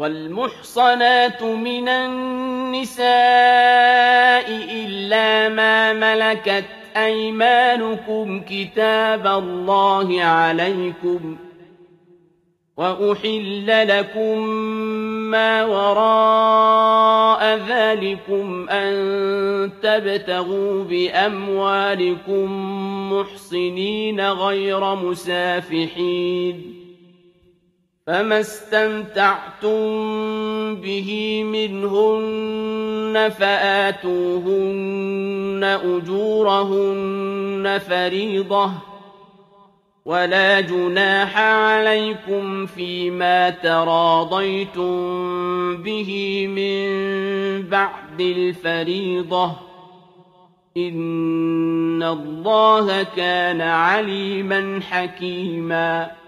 والمحصنات من النساء إلا ما ملكت أيمانكم كتاب الله عليكم وأحل لكم ما وراء ذلكم أن تبتغوا بأموالكم محصنين غير مسافحين فما استمتعتم به منهن فآتوهن أجورهن فريضة ولا جناح عليكم فيما تراضيتم به من بعد الفريضة إن الله كان عليما حكيما